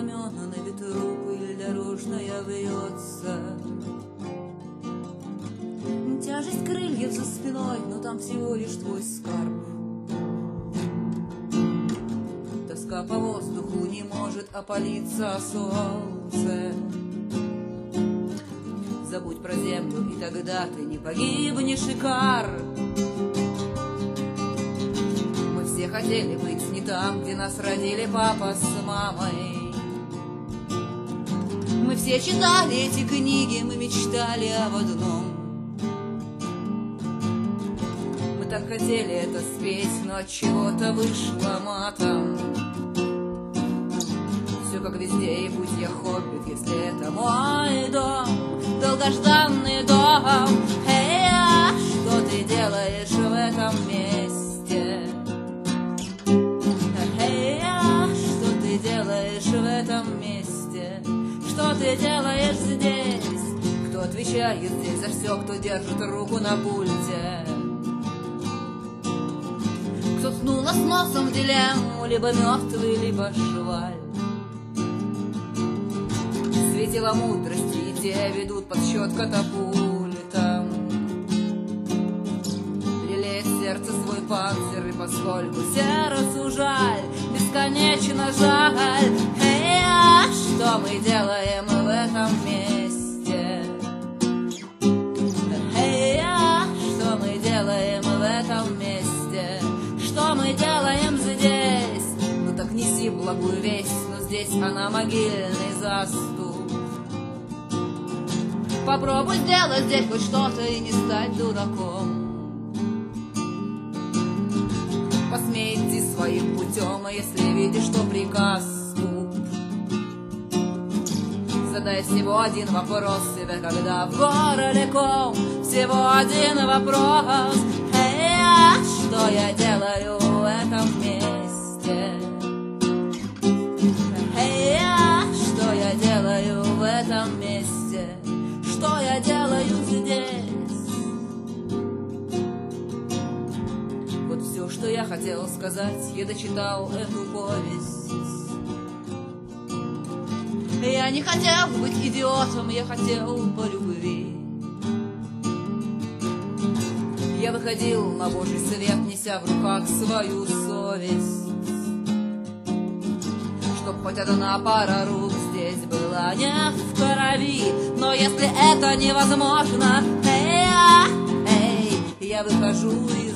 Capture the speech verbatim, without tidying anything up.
знамена на ветру, пыль дорожная вьется. Тяжесть крыльев за спиной, но там всего лишь твой скарб. Тоска по воздуху не может опалиться солнце. Забудь про землю, и тогда ты не погибнешь, Икар. Мы все хотели быть не там, где нас родили папа с мамой. Мы все читали эти книги, мы мечтали об одном. Мы так хотели это спеть, но от чего-то вышло матом. Все как везде, и будь я хоббит, если это мой дом, долгожданный дом. Эй, а что ты делаешь в этом месте? Эй, а что ты делаешь в этом месте? Что ты делаешь здесь? Кто отвечает здесь за все, кто держит руку на пульте? Кто ткнул нас носом в дилемму, либо мертвый, либо шваль? Светила мудрости, и те ведут подсчет катапультам. Лелеет сердце свой панцирь, и поскольку сердцу жаль, бесконечно жаль. Эй, а что мы делаем в этом месте? Эй, а что мы делаем в этом месте? Что мы делаем здесь? Ну так неси благую весть, но здесь она могильный заступ. Попробуй сделать здесь хоть что-то и не стать дураком. Посмей идти своим путем, а если видишь, что приказ скуп, задай всего один вопрос себе, когда в горле ком. Всего один вопрос. Эй, а что я делаю в этом месте? Эй, а что я делаю в этом месте? Что я делаю здесь? Вот все, что я хотел сказать, я дочитал эту повесть. Я не хотел быть идиотом, я хотел по любви. Я выходил на Божий свет, неся в руках свою совесть, чтоб хоть одна пара рук здесь была не в крови. Но если это невозможно, эй, а, эй, я выхожу из